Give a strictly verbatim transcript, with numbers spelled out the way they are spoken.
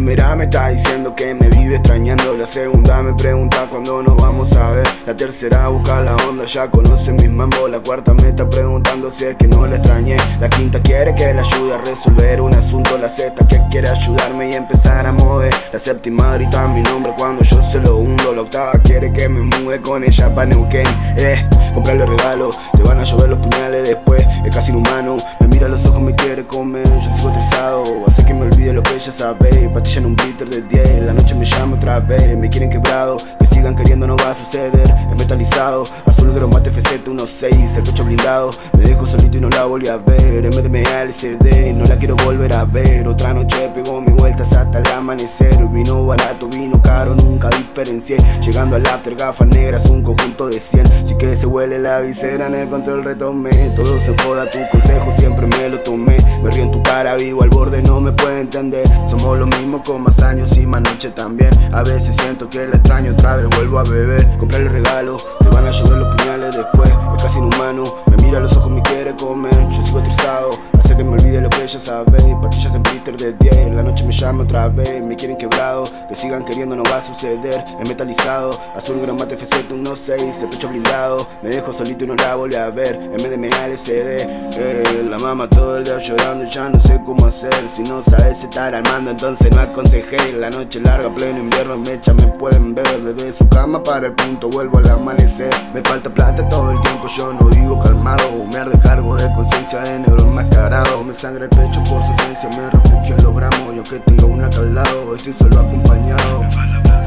primera me está diciendo que me vive extrañando. La segunda me pregunta cuándo nos vamos a ver. La tercera busca la onda, ya conoce mis mambos. La cuarta me está preguntando si es que no la extrañé. La quinta quiere que la ayude a resolver un asunto. La sexta que quiere ayudarme y empezar a mover. La séptima grita mi nombre cuando yo se lo hundo. La octava quiere que me mude con ella pa' Neuquén. Eh, comprarle regalos, te van a llover los puñales después. Es casi inhumano, me mira a los ojos, me quiere comer. Yo sigo estresado, hace que me olvide lo que ella sabe. Pastilla en un blitter de diez, la noche me llama otra vez. Me quieren quebrado, que sigan queriendo no va a suceder. Es metalizado, azul gromate F Z uno seis, el pecho blindado. Me dejo solito y no la volví a ver. M D M A L C D, no la quiero volver a ver. Otra noche pegó mis vueltas hasta el amanecer. Vino barato, vino caro, nunca diferencié. Llegando al after, gafas negras, un conjunto de cien. Sí que se huele la visera, en el control retomé. Todo se joda, tu consejo siempre me lo tomé. Me río en tu cara, vivo al borde, no me puede entender. Somos lo mismo con más años y más noche también. A veces siento que la extraño, otra vez vuelvo a beber. Comprarle regalo, te van a llover los puñales después. Es casi inhumano, me mira a los ojos, me quiere comer. Yo sigo estresado, hace que me olvide lo que ella sabe. Pastillas en blitter de diez, la noche me llama otra vez. Me quieren quebrado, que sigan queriendo no va a suceder. Es metalizado, azul gromate F Z uno seis, el pecho blindado. Me dejo solito y no la volví a ver. M D M A L C D, eh, la mama todo el día llorando y ya no sé cómo hacer. Si no sabes estar al mando, entonces no aconsejé. La noche larga, pleno invierno, mecha, me pueden ver. Desde su cama para el punto vuelvo al amanecer. Me falta plata todo el tiempo, yo no vivo calmado. Humear de cargo de conciencia de negro enmascarado. Me sangra el pecho por su ausencia, me refugio en los gramos. Y aunque tenga una acá al lado, estoy solo acompañado.